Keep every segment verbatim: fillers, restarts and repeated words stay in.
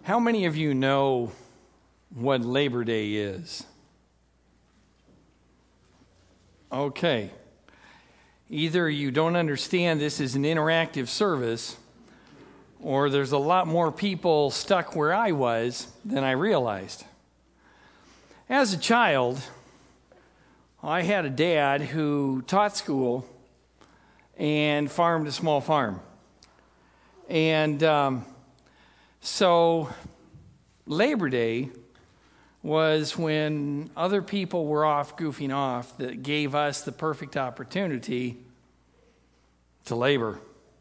How many of you know what Labor Day is? Okay. Either you don't understand this is an interactive service, or there's a lot more people stuck where I was than I realized. As a child, I had a dad who taught school and farmed a small farm. And um, so Labor Day was when other people were off goofing off that gave us the perfect opportunity to labor.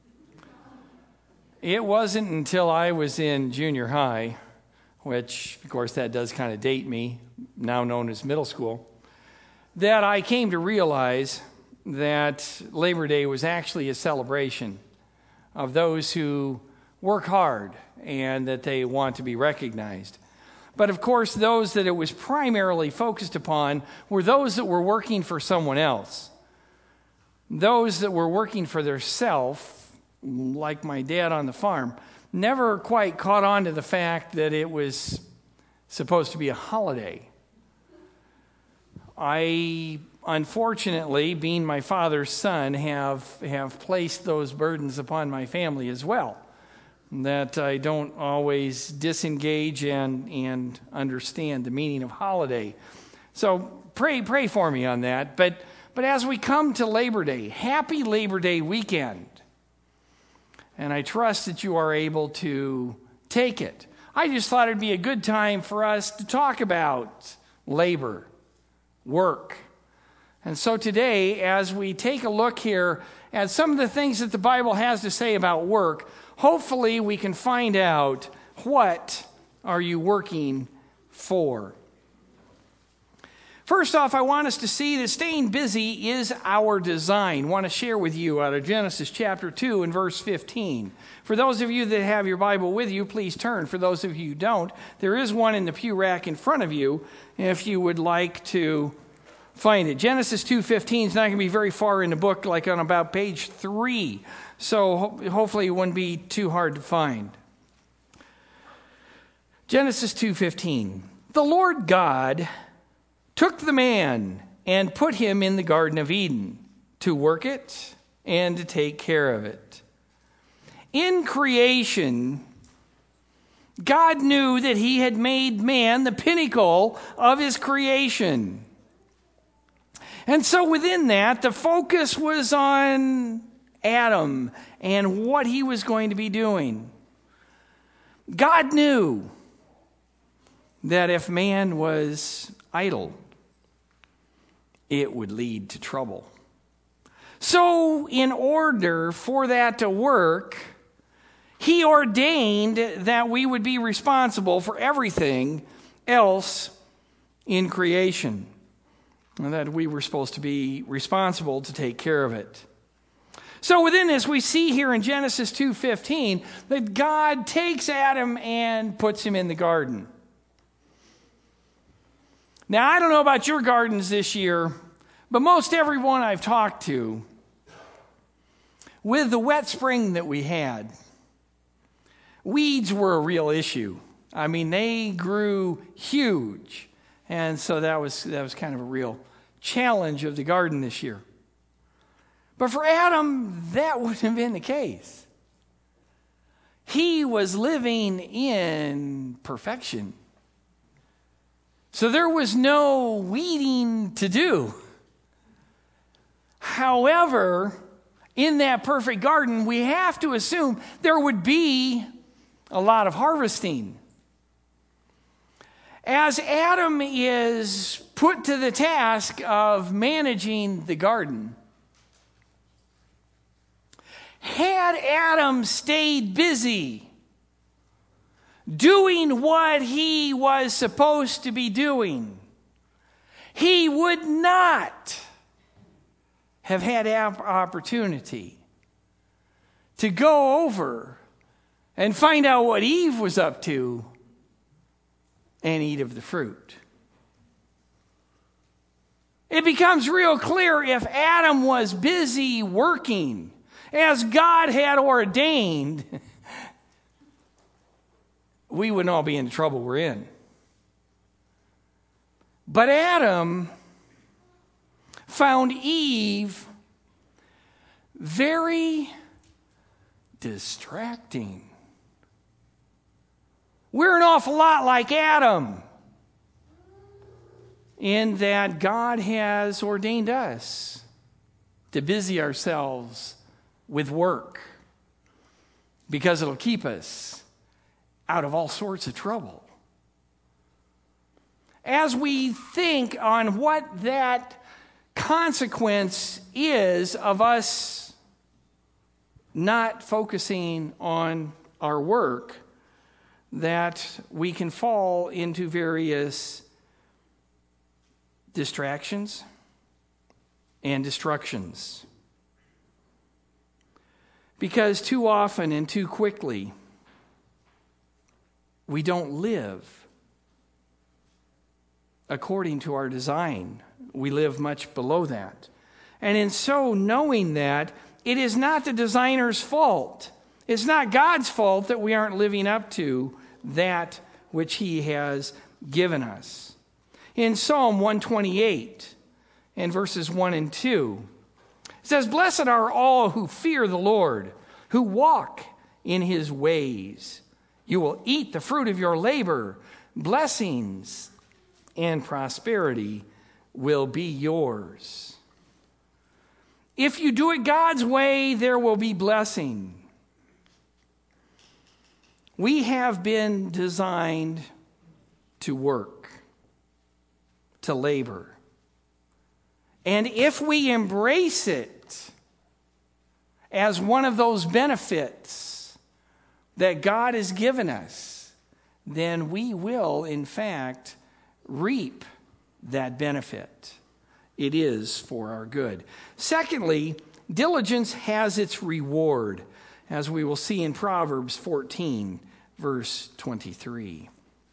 It wasn't until I was in junior high, which, of course, that does kind of date me, now known as middle school, that I came to realize that Labor Day was actually a celebration of those who work hard and that they want to be recognized. But of course, those that it was primarily focused upon were those that were working for someone else. Those that were working for themselves, like my dad on the farm, never quite caught on to the fact that it was supposed to be a holiday. I, unfortunately, being my father's son, have, have placed those burdens upon my family as well, that I don't always disengage and, and understand the meaning of holiday. So pray pray for me on that. But, but as we come to Labor Day, happy Labor Day weekend. And I trust that you are able to take it. I just thought it'd be a good time for us to talk about labor, work. And so today, as we take a look here at some of the things that the Bible has to say about work, hopefully we can find out, what are you working for? First off, I want us to see that staying busy is our design. I want to share with you out of Genesis chapter two and verse fifteen. For those of you that have your Bible with you, please turn. For those of you who don't, there is one in the pew rack in front of you if you would like to find it. Genesis two fifteen is not going to be very far in the book, like on about page three. So ho- hopefully it wouldn't be too hard to find. Genesis two fifteen. The Lord God took the man and put him in the Garden of Eden to work it and to take care of it. In creation, God knew that he had made man the pinnacle of his creation. And so within that, the focus was on Adam and what he was going to be doing. God knew that if man was idle, it would lead to trouble. So in order for that to work, he ordained that we would be responsible for everything else in creation, and that we were supposed to be responsible to take care of it. So within this, we see here in Genesis two fifteen that God takes Adam and puts him in the garden. Now, I don't know about your gardens this year, but most everyone I've talked to, with the wet spring that we had, weeds were a real issue. I mean, they grew huge. And so that was that was kind of a real challenge of the garden this year. But for Adam, that wouldn't have been the case. He was living in perfection. So there was no weeding to do. However, in that perfect garden, we have to assume there would be a lot of harvesting. As Adam is put to the task of managing the garden, had Adam stayed busy doing what he was supposed to be doing, he would not have had opportunity to go over and find out what Eve was up to and eat of the fruit. It becomes real clear if Adam was busy working as God had ordained, we wouldn't all be in the trouble we're in. But Adam found Eve very distracting. We're an awful lot like Adam in that God has ordained us to busy ourselves with work because it'll keep us out of all sorts of trouble. As we think on what that consequence is of us not focusing on our work, that we can fall into various distractions and destructions. Because too often and too quickly, we don't live according to our design. We live much below that. And in so knowing that, it is not the designer's fault. It's not God's fault that we aren't living up to that which he has given us. In Psalm one twenty-eight, and verses one and two, it says, "Blessed are all who fear the Lord, who walk in his ways. You will eat the fruit of your labor. Blessings and prosperity will be yours." If you do it God's way, there will be blessing. We have been designed to work, to labor. And if we embrace it as one of those benefits that God has given us, then we will, in fact, reap that benefit. It is for our good. Secondly, diligence has its reward, as we will see in Proverbs fourteen, verse twenty-three.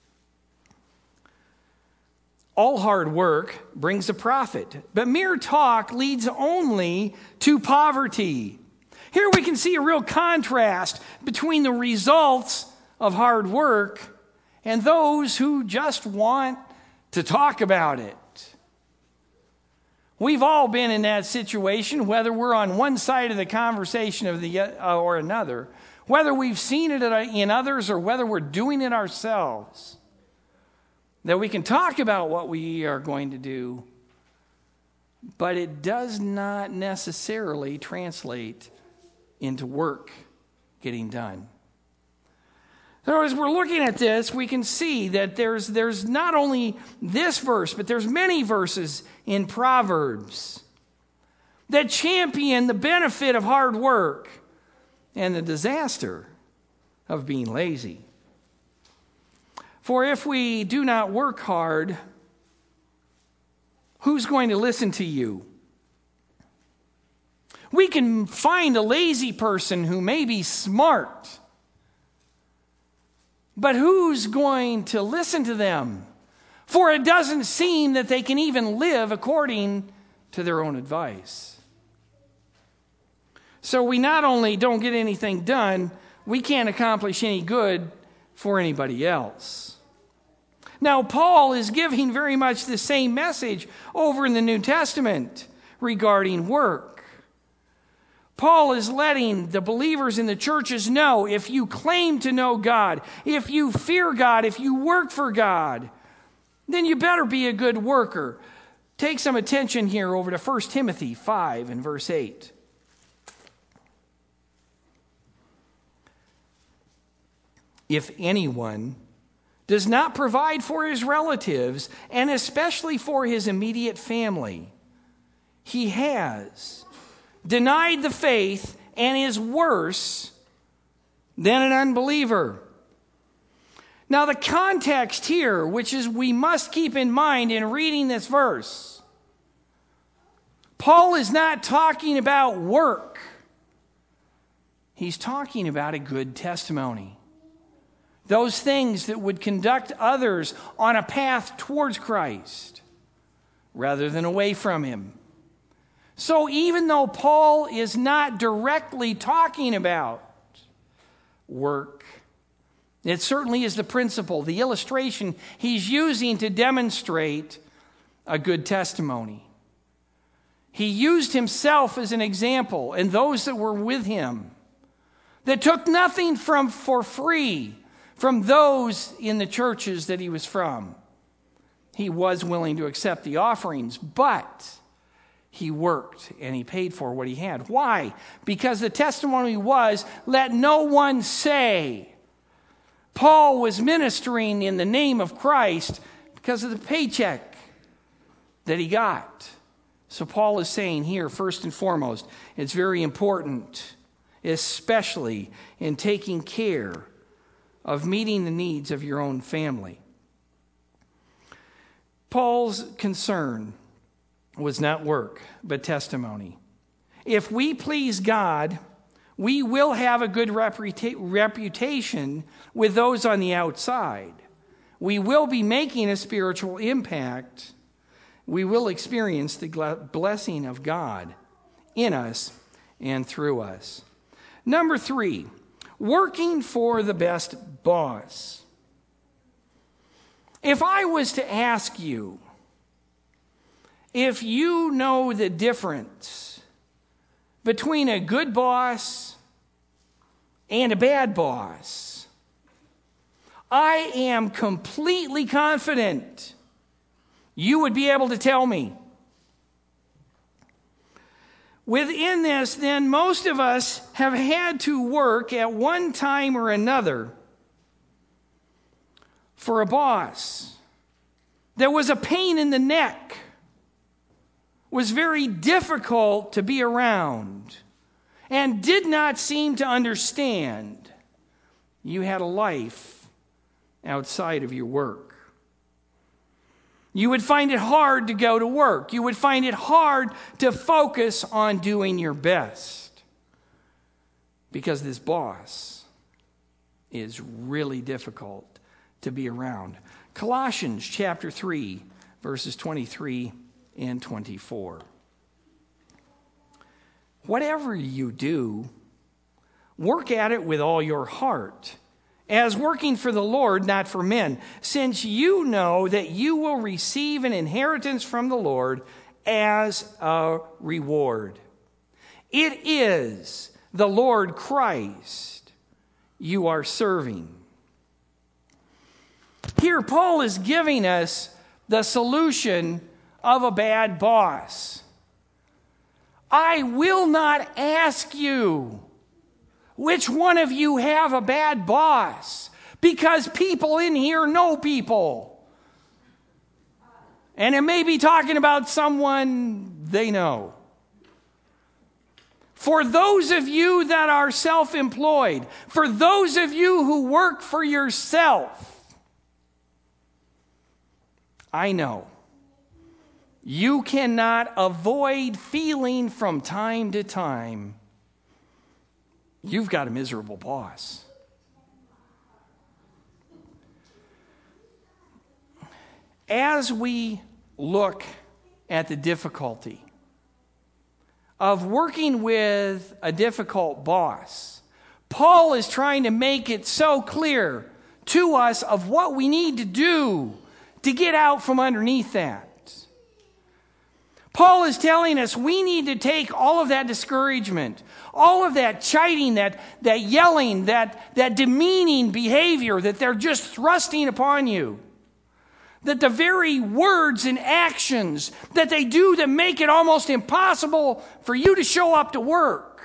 All hard work brings a profit, but mere talk leads only to poverty. Here we can see a real contrast between the results of hard work and those who just want to talk about it. We've all been in that situation, whether we're on one side of the conversation of the uh, or another, whether we've seen it in others or whether we're doing it ourselves, that we can talk about what we are going to do, but it does not necessarily translate into work getting done. So as we're looking at this, we can see that there's, there's not only this verse, but there's many verses in Proverbs that champion the benefit of hard work and the disaster of being lazy. For if we do not work hard, who's going to listen to you? We can find a lazy person who may be smart, but who's going to listen to them? For it doesn't seem that they can even live according to their own advice. So we not only don't get anything done, we can't accomplish any good for anybody else. Now, Paul is giving very much the same message over in the New Testament regarding work. Paul is letting the believers in the churches know, if you claim to know God, if you fear God, if you work for God, then you better be a good worker. Take some attention here over to First Timothy five and verse eight. If anyone does not provide for his relatives, and especially for his immediate family, he has denied the faith and is worse than an unbeliever. Now, the context here, which is we must keep in mind in reading this verse, Paul is not talking about work. He's talking about a good testimony. Those things that would conduct others on a path towards Christ rather than away from him. So even though Paul is not directly talking about work, It certainly is the principle, the illustration he's using to demonstrate a good testimony. He used himself as an example and those that were with him that took nothing from for free from those in the churches that he was from. He was willing to accept the offerings, but he worked and he paid for what he had. Why? Because the testimony was, let no one say Paul was ministering in the name of Christ because of the paycheck that he got. So Paul is saying here, first and foremost, it's very important, especially in taking care of meeting the needs of your own family. Paul's concern was not work, but testimony. If we please God, we will have a good reputa- reputation with those on the outside. We will be making a spiritual impact. We will experience the blessing of God in us and through us. Number three, working for the best boss. If I was to ask you if you know the difference between a good boss and a bad boss, I am completely confident you would be able to tell me. Within this, then, most of us have had to work at one time or another for a boss that was a pain in the neck, was very difficult to be around, and did not seem to understand you had a life outside of your work. You would find it hard to go to work. You would find it hard to focus on doing your best because this boss is really difficult to be around. Colossians chapter three, verses twenty-three and twenty-four. Whatever you do, work at it with all your heart, as working for the Lord, not for men, since you know that you will receive an inheritance from the Lord as a reward. It is the Lord Christ you are serving. Here, Paul is giving us the solution of a bad boss. I will not ask you which one of you have a bad boss, because people in here know people. And it may be talking about someone they know. For those of you that are self-employed, for those of you who work for yourself, I know you cannot avoid feeling from time to time you've got a miserable boss. As we look at the difficulty of working with a difficult boss, Paul is trying to make it so clear to us of what we need to do to get out from underneath that. Paul is telling us we need to take all of that discouragement, all of that chiding, that, that yelling, that, that demeaning behavior that they're just thrusting upon you. That the very words and actions that they do that make it almost impossible for you to show up to work.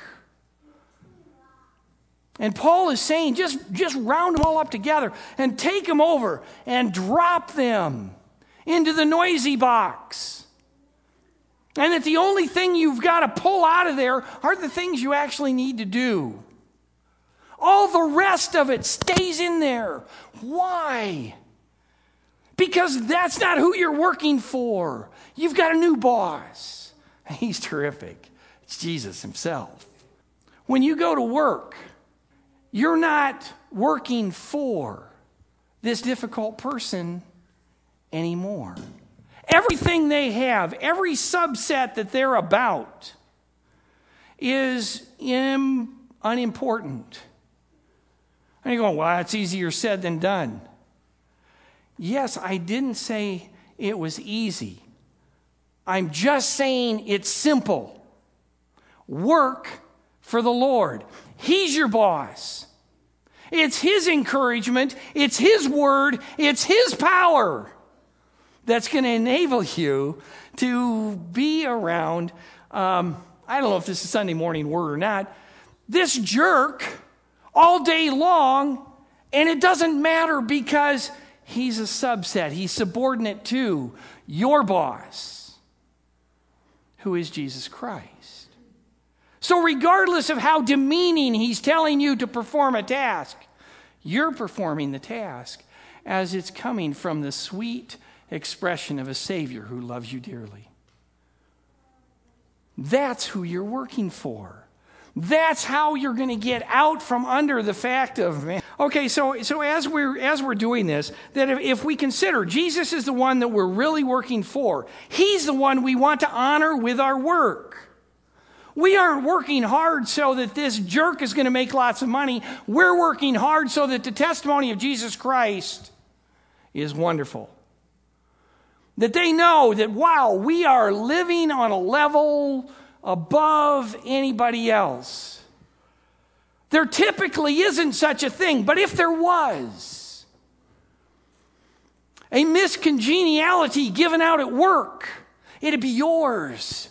And Paul is saying, just, just round them all up together and take them over and drop them into the noisy box. And that the only thing you've got to pull out of there are the things you actually need to do. All the rest of it stays in there. Why? Because that's not who you're working for. You've got a new boss. He's terrific. It's Jesus himself. When you go to work, you're not working for this difficult person anymore. Everything they have, every subset that they're about is im- unimportant. And you're going, well, that's easier said than done. Yes, I didn't say it was easy. I'm just saying it's simple. Work for the Lord. He's your boss. It's His encouragement. It's His word. It's His power that's going to enable you to be around, um, I don't know if this is Sunday morning word or not, this jerk all day long, and it doesn't matter because he's a subset. He's subordinate to your boss, who is Jesus Christ. So regardless of how demeaning he's telling you to perform a task, you're performing the task as it's coming from the sweet expression of a Savior who loves you dearly. That's who you're working for. That's how you're going to get out from under the fact of, man. Okay, so so as we're as we're doing this, that if, if we consider Jesus is the one that we're really working for, He's the one we want to honor with our work. We aren't working hard so that this jerk is going to make lots of money. We're working hard so that the testimony of Jesus Christ is wonderful. That they know that, wow, we are living on a level above anybody else. There typically isn't such a thing, but if there was a miscongeniality given out at work, it'd be yours.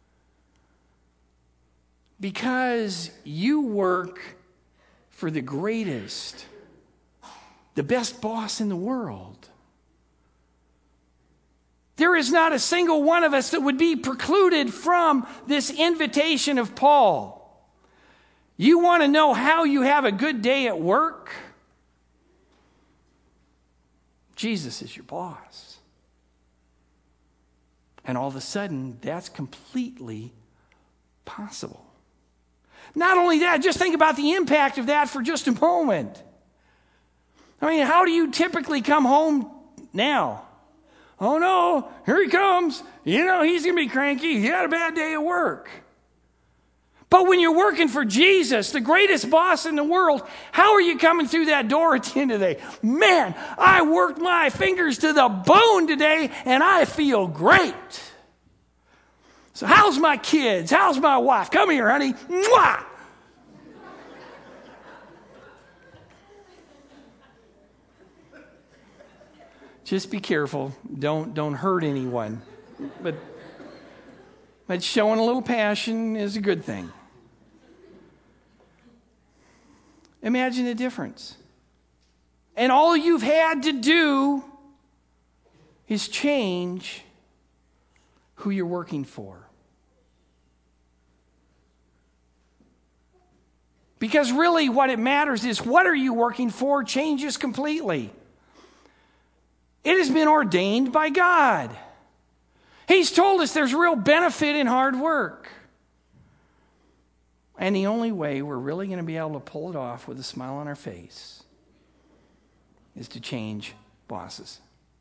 Because you work for the greatest, the best boss in the world. There is not a single one of us that would be precluded from this invitation of Paul. You want to know how you have a good day at work? Jesus is your boss. And all of a sudden, that's completely possible. Not only that, just think about the impact of that for just a moment. I mean, how do you typically come home now? Oh no, here he comes. You know, he's going to be cranky. He had a bad day at work. But when you're working for Jesus, the greatest boss in the world, how are you coming through that door at the end of the day? Man, I worked my fingers to the bone today and I feel great. So how's my kids? How's my wife? Come here, honey. Mwah! Just be careful. Don't don't hurt anyone. But, but showing a little passion is a good thing. Imagine the difference. And all you've had to do is change who you're working for. Because really what it matters is what are you working for changes completely. It has been ordained by God. He's told us there's real benefit in hard work. And the only way we're really going to be able to pull it off with a smile on our face is to change bosses.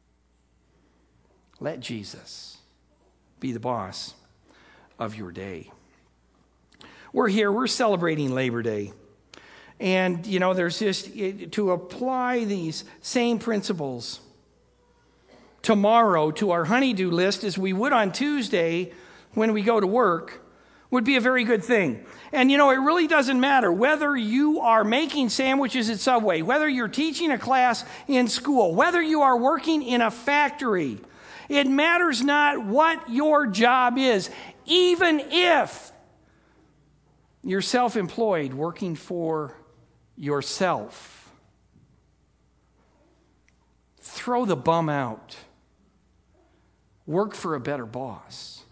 Let Jesus be the boss of your day. We're here, we're celebrating Labor Day. And, you know, there's just, to apply these same principles tomorrow to our honeydew list as we would on Tuesday when we go to work would be a very good thing. And you know, it really doesn't matter whether you are making sandwiches at Subway, whether you're teaching a class in school, whether you are working in a factory. It matters not what your job is, even if you're self-employed working for yourself. Throw the bum out. Work for a better boss.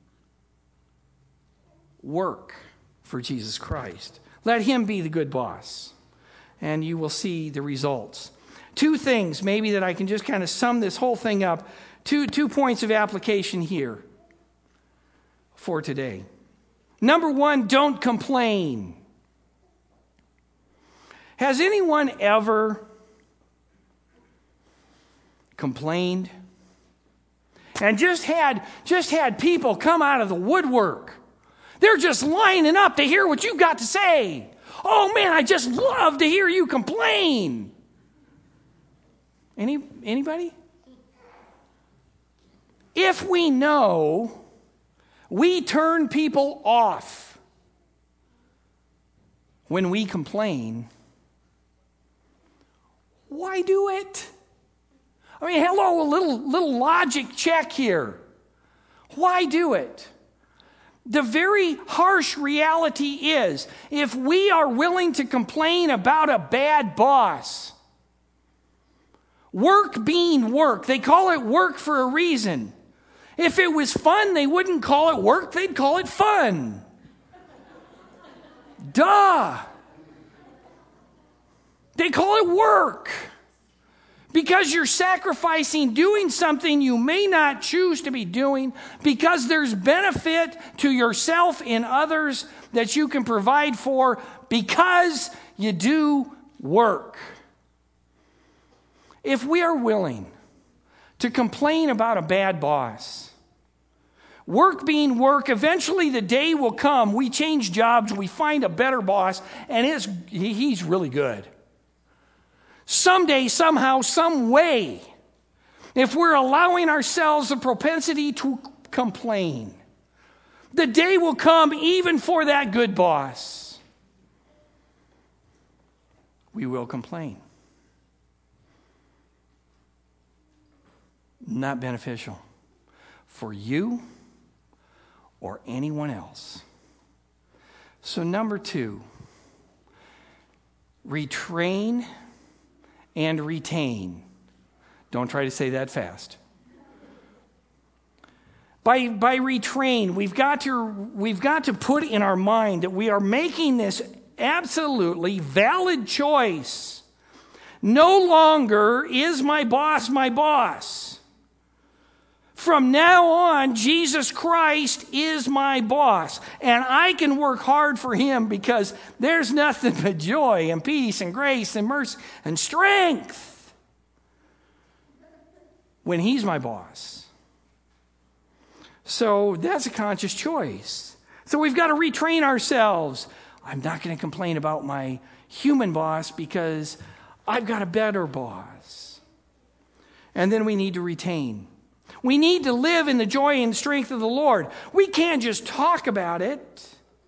Work for Jesus Christ. Let Him be the good boss, and you will see the results. Two things, maybe, that I can just kind of sum this whole thing up. Two, two points of application here for today. Number one, don't complain. Has anyone ever complained and just had just had people come out of the woodwork? They're just lining up to hear what you've got to say. Oh man, I just love to hear you complain. Any anybody? If we know we turn people off when we complain, why do it? I mean, hello, a little, little logic check here. Why do it? The very harsh reality is, if we are willing to complain about a bad boss, work being work, they call it work for a reason. If it was fun, they wouldn't call it work, they'd call it fun. Duh. They call it work. Because you're sacrificing doing something you may not choose to be doing, because there's benefit to yourself and others that you can provide for, because you do work. If we are willing to complain about a bad boss, work being work, eventually the day will come, we change jobs, we find a better boss, and it's, he's really good. Someday, somehow, some way, if we're allowing ourselves the propensity to complain, the day will come even for that good boss. We will complain. Not beneficial for you or anyone else. So number two, retrain and retain. Don't try to say that fast. By, by retrain, we've got to, we've got to put in our mind that we are making this absolutely valid choice. No longer is my boss my boss. From now on, Jesus Christ is my boss, and I can work hard for him because there's nothing but joy and peace and grace and mercy and strength when he's my boss. So that's a conscious choice. So we've got to retrain ourselves. I'm not going to complain about my human boss because I've got a better boss. And then we need to retain. We need to live in the joy and strength of the Lord. We can't just talk about it.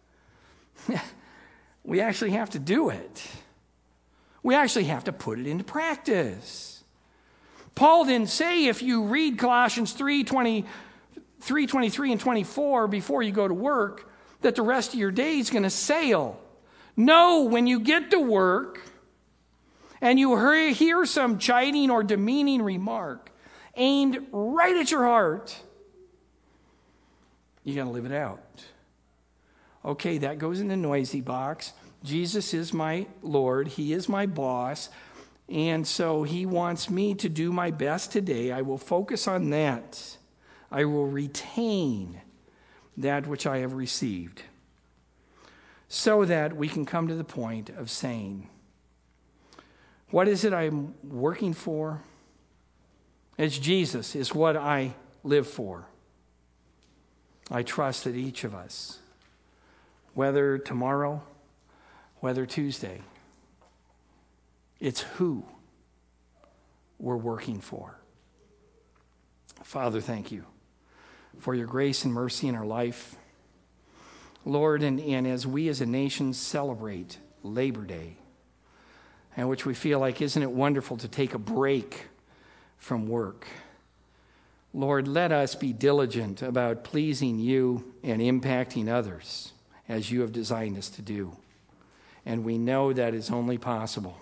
We actually have to do it. We actually have to put it into practice. Paul didn't say, if you read Colossians three, twenty, three, twenty-three and twenty-four before you go to work, that the rest of your day is going to sail. No, when you get to work and you hear some chiding or demeaning remark aimed right at your heart, you got to live it out. Okay, that goes in the noisy box. Jesus is my Lord. He is my boss. And so he wants me to do my best today. I will focus on that. I will retain that which I have received, so that we can come to the point of saying, what is it I'm working for? It's Jesus is what I live for. I trust that each of us, whether tomorrow, whether Tuesday, it's who we're working for. Father, thank you for your grace and mercy in our life. Lord, and, and as we as a nation celebrate Labor Day, and which we feel like, isn't it wonderful to take a break from work? Lord, let us be diligent about pleasing you and impacting others as you have designed us to do. And we know that is only possible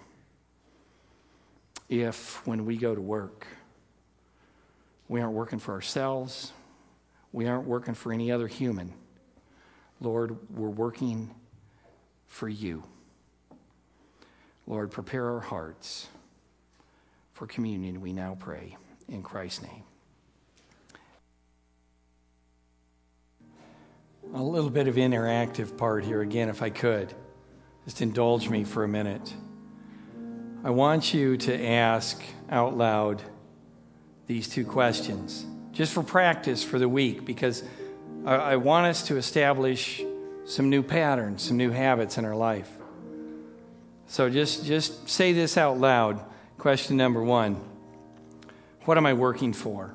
if, when we go to work, we aren't working for ourselves, we aren't working for any other human. Lord, we're working for you. Lord, prepare our hearts for communion, we now pray in Christ's name. A little bit of interactive part here again, if I could. Just indulge me for a minute. I want you to ask out loud these two questions, just for practice for the week, because I want us to establish some new patterns, some new habits in our life. So just, just say this out loud. Question number one. What am I working for?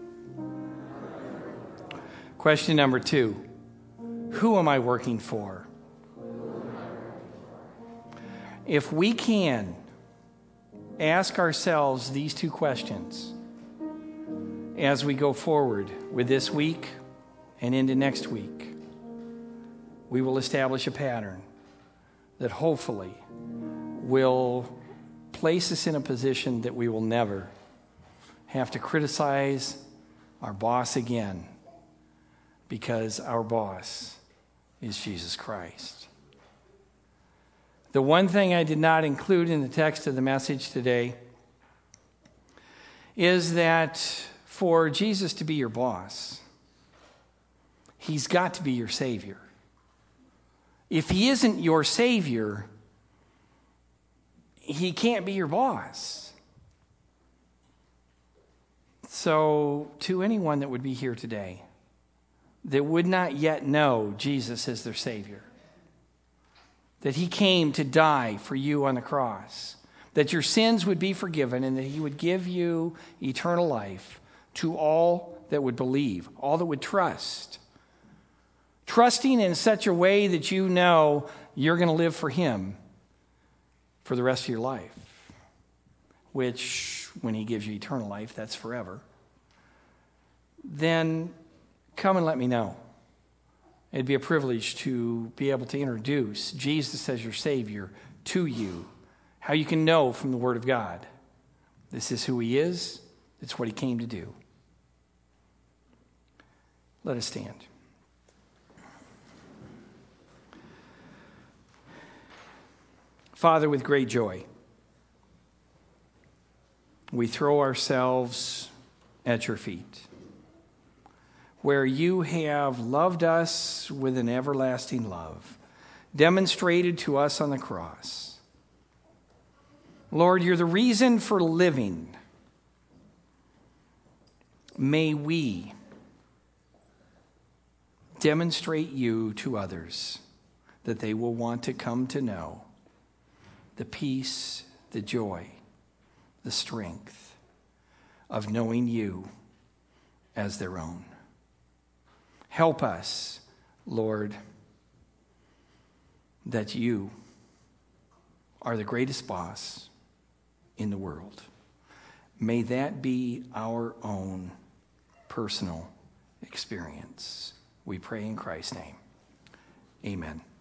Question number two. Who am I working for? If we can ask ourselves these two questions as we go forward with this week and into next week, we will establish a pattern that hopefully will place us in a position that we will never have to criticize our boss again, because our boss is Jesus Christ. The one thing I did not include in the text of the message today is that for Jesus to be your boss, he's got to be your Savior. If he isn't your Savior, he can't be your boss. So, to anyone that would be here today that would not yet know Jesus as their Savior, that he came to die for you on the cross, that your sins would be forgiven, and that he would give you eternal life to all that would believe, all that would trust. Trusting in such a way that you know you're going to live for him for the rest of your life, which, when he gives you eternal life, that's forever. Then come and let me know. It'd be a privilege to be able to introduce Jesus as your Savior to you, how you can know from the Word of God. This is who he is. It's what he came to do. Let us stand. Father, with great joy, we throw ourselves at your feet, where you have loved us with an everlasting love, demonstrated to us on the cross. Lord, you're the reason for living. May we demonstrate you to others, that they will want to come to know the peace, the joy, the strength of knowing you as their own. Help us, Lord, that you are the greatest boss in the world. May that be our own personal experience. We pray in Christ's name. Amen.